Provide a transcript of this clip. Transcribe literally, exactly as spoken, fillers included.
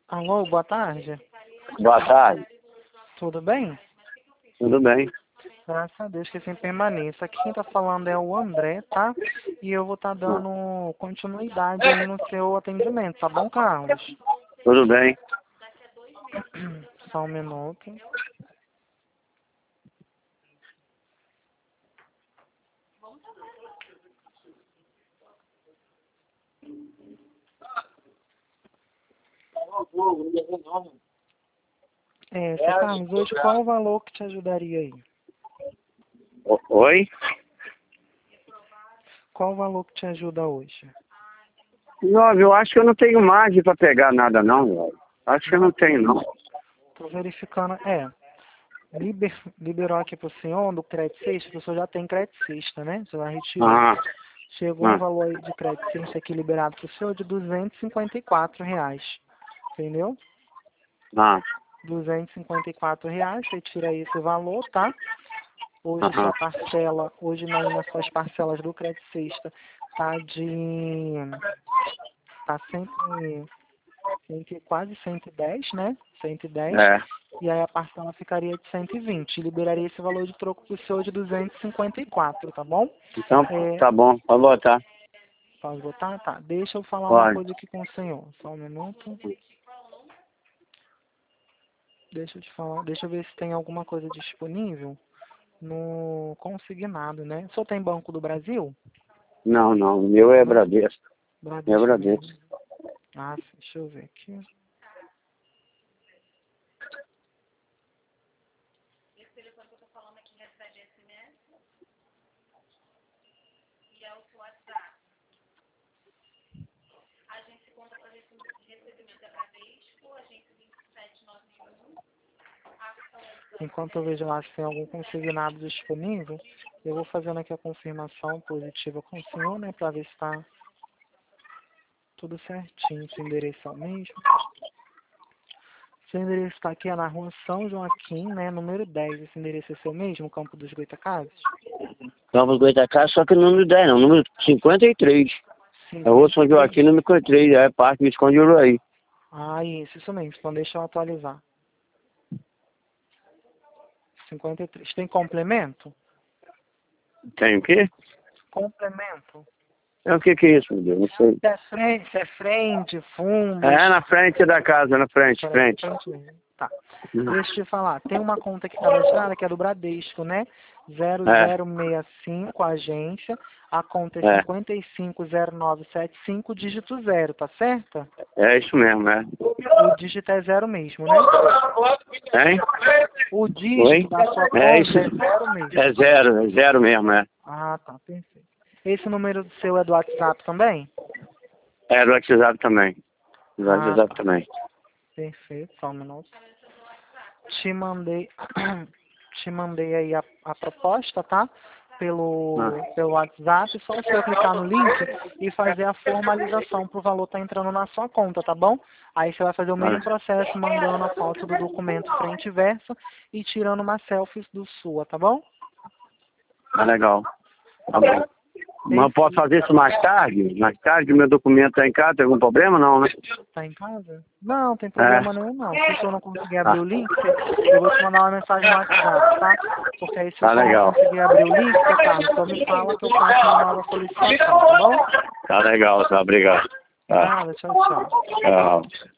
Alô, boa tarde. Boa tarde. Tudo bem? Tudo bem. Graças a Deus que assim permaneça. Aqui quem tá falando é o André, tá? E eu vou estar dando continuidade aí no seu atendimento, tá bom, Carlos? Tudo bem. Só um minuto. É, seu Carlos, hoje qual é o valor que te ajudaria aí? O- Oi? Qual o valor que te ajuda hoje? Não, eu acho que eu não tenho margem para pegar nada, não. Velho. Acho que eu não tenho, não. Tô verificando. É, liber, liberou aqui pro senhor do crédito sexta, o senhor já tem crédito sexta, né? Você já retirou. Ah, Chegou um ah, valor aí de crédito sexta aqui liberado pro senhor de duzentos e cinquenta e quatro reais. Entendeu? ah, duzentos e cinquenta e quatro reais, você tira aí esse valor, tá? Hoje aham. sua parcela, hoje na- nas suas parcelas do crédito sexta tá de tá sempre, sempre quase cento e dez, né? cento e dez. É. E aí a parcela ficaria de cento e vinte. Liberaria esse valor de troco pro senhor de duzentos e cinquenta e quatro, tá bom? Então, É, tá bom. Pode botar. pode botar? Tá. Deixa eu falar uma Pode. coisa aqui com o senhor. Só um minuto. Deixa eu te falar. Deixa eu ver se tem alguma coisa disponível no consignado, né? O senhor tem Banco do Brasil? Não, não. O meu é Não? Bradesco. É Bradesco Bradesco. mesmo. Ah, deixa eu ver aqui. Enquanto eu vejo lá se tem algum consignado disponível, eu vou fazendo aqui a confirmação positiva com o senhor, né? Pra ver se tá tudo certinho. Seu endereço é o mesmo. Seu endereço está aqui é na rua São Joaquim, né? Número dez. Esse endereço é seu mesmo, Campo dos Goitacazes? Vamos Goitacás, só que o número dez não. Número cinquenta e três. É o São Joaquim, número cinquenta e três. É parte me esconde aí. Ah, isso, isso mesmo. Então deixa eu atualizar. cinquenta e três. Tem complemento? Tem o quê? Complemento. É o que que é isso, meu Deus? Não sei. Se é frente, se é frente, fundo. É na frente da casa, na frente, Frente, frente. frente mesmo. Tá. Hum. Deixa eu te falar. Tem uma conta aqui cadastrada que é do Bradesco, né? zero zero É, seis cinco, agência. A conta é é. cinco cinco zero nove sete cinco, dígito zero, tá certo? É isso mesmo, é. O dígito é zero mesmo, né? Hein? O Oi? dígito da sua conta É é isso. zero mesmo. É zero, é zero mesmo, é. Ah, tá. Perfeito. Esse número seu é do WhatsApp também? É do WhatsApp também. Do Ah, WhatsApp tá. também. Perfeito. Só um minuto. Te mandei, te mandei aí a, a proposta, tá? Pelo, Ah, pelo WhatsApp, só você clicar no link e fazer a formalização para o valor estar entrando na sua conta, tá bom? Aí você vai fazer o mesmo ah, processo, mandando a foto do documento frente e verso e tirando uma selfie do sua, tá bom? tá legal. Tá bom. Mas posso Perfeito. fazer isso mais tarde? Mais tarde, meu documento tá em casa, tem algum problema não, né? Tá em casa? Não, tem É. problema nenhum não. Se o senhor não conseguir abrir Ah, o link, eu vou te mandar uma mensagem no WhatsApp, tá? Porque aí se o tá senhor não legal. conseguir abrir o link, seu Carlos, só me fala que eu faço uma nova solicitação, tá bom? Tá legal, tá, obrigado. Tá. Nada, tchau, tchau. Tchau.